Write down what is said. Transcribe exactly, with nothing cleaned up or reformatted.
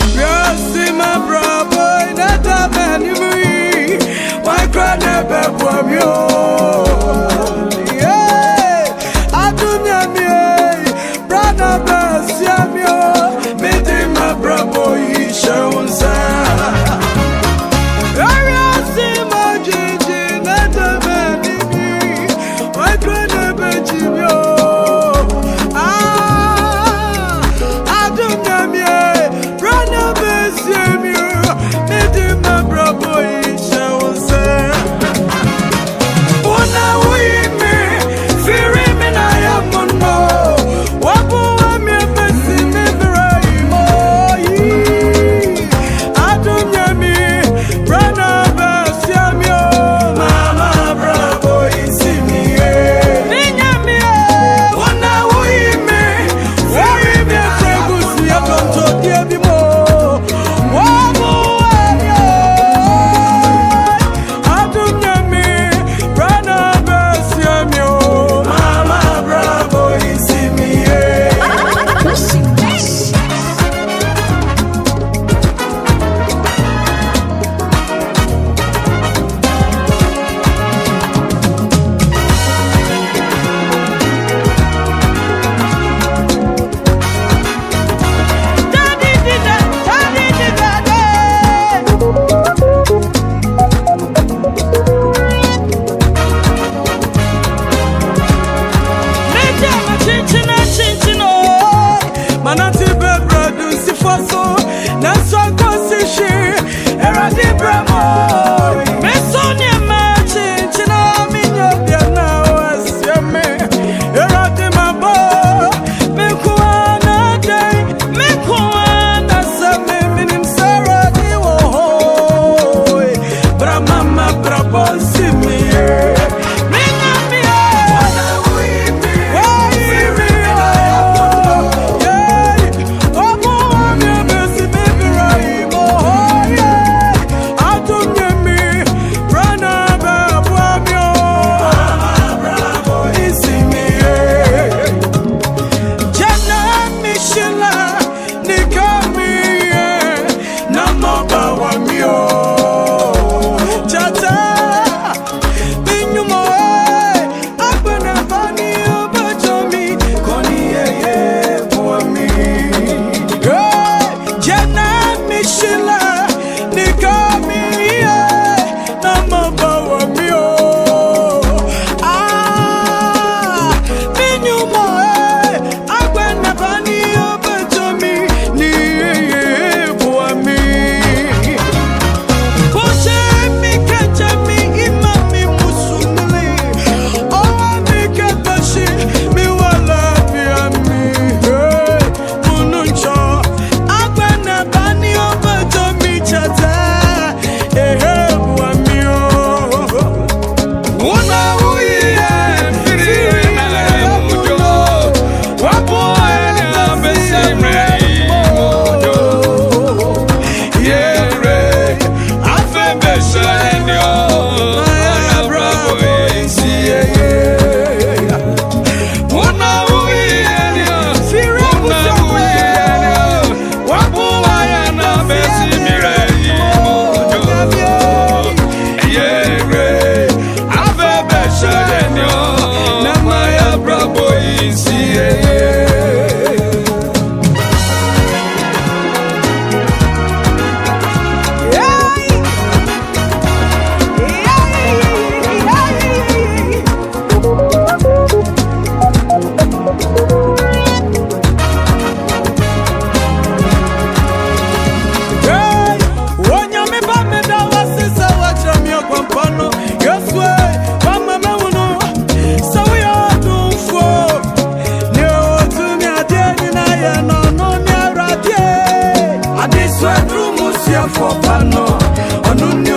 see my brother in a man, you me. Why cry never from you? Yeah, I do me, brother, bless you. Meeting my brother, he shall say. I see my Gigi, not a man, you me. Why cry never from you? Ah, I do me, brother, bless you. Meeting my brother, he shall say. Una we me, fearing me na ya mono. Wabu wa me besi me braimo. Adunya mi, brana besi amio. Mama bravo isi mi e. Ninya mi e. Una we me, fearing me fregusi ya konto diebi mo. Wabu wa mi o. Adunya mi, brana besi amio. Mama bravo isi mi e. Daddy did that, daddy did that, eh. Meja ma chinchina chinchino. Manati bebra du si foso. Naso kosi shi. Era di bramo. Mesonia ma chinchina. Minyo biana wasiame. Era di mabo. Mekuana day. Mekuana same minim sara di wohoy. Bramama brabo si mi e. Minya mi e. Wana wi mi. Wai mi o. Yeah. Omo ami abesi mi biraimo. Yeah. Atumye mi. Brana babu ami o. Mama bravo isi mi e. Jana Mishila Nikami Namoba Wamio Chata Binyumo Abana Bani Obajomi Koni Ye Wami Jana Mishila Nikami Namoba Wamio Ah Binyumo Abana Bani Obajomi Ni Wami Poche mi kacha mi imami musumili. Owa mi katashi mi wala piami. Hey, mununcho abana bani obajo mi chata. Eh eh wami o. Una uye firi na mujo. Wapo ene abesi mojo. Yeah, re. Afe besha enyo. Maya bravo isi yeah. Una uye enyo. Una uye enyo. Wapo waya na besi mire mojo. Yeah, re. Afe besha enyo. Maya bravo isi yeah. Hey, wanyame bameda wasisa wachamio kwa mfano. Yeswe, wamame uno, sawi ya tumfo. Nio tumi adieni na ya nono ni aradie. Adiswe drumu siya fopano, onu ni